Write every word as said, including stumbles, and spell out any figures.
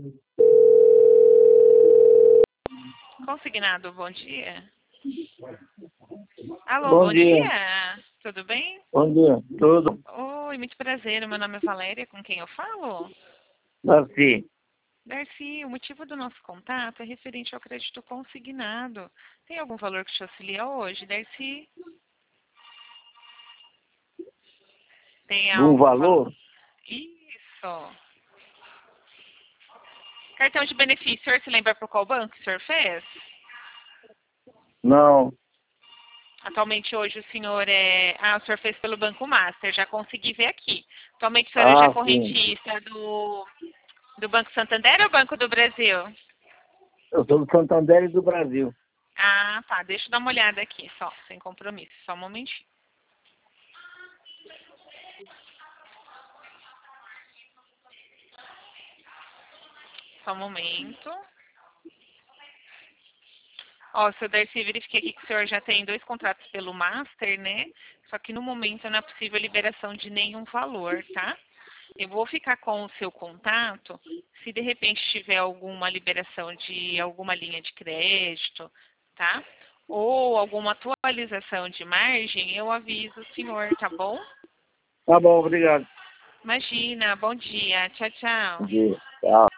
Consignado, bom dia. Alô, Bom bom dia. dia. Tudo bem? Bom dia. Tudo? Oi, muito prazer. Meu nome é Valéria, com quem eu falo? Darcy. Darcy, o motivo do nosso contato é referente ao crédito consignado. Tem algum valor que te auxilia hoje, Darcy? Tem Um algum valor? valor? Isso. Cartão de benefício, o senhor se lembra por qual banco que o senhor fez? Não. Atualmente hoje o senhor é... Ah, o senhor fez pelo Banco Master, já consegui ver aqui. Atualmente o senhor é já Ah, sim. correntista do, do Banco Santander ou Banco do Brasil? Eu sou do Santander e do Brasil. Ah, tá. Deixa eu dar uma olhada aqui, só, sem compromisso. Só um momentinho. Só um momento. Ó, seu Darcy, verifiquei aqui que o senhor já tem dois contratos pelo Master, né? Só que no momento não é possível a liberação de nenhum valor, tá? Eu vou ficar com o seu contato. Se de repente tiver alguma liberação de alguma linha de crédito, tá? Ou alguma atualização de margem, eu aviso o senhor, tá bom? Tá bom, obrigado. Imagina, bom dia. Tchau, Bom tchau. dia. Tchau.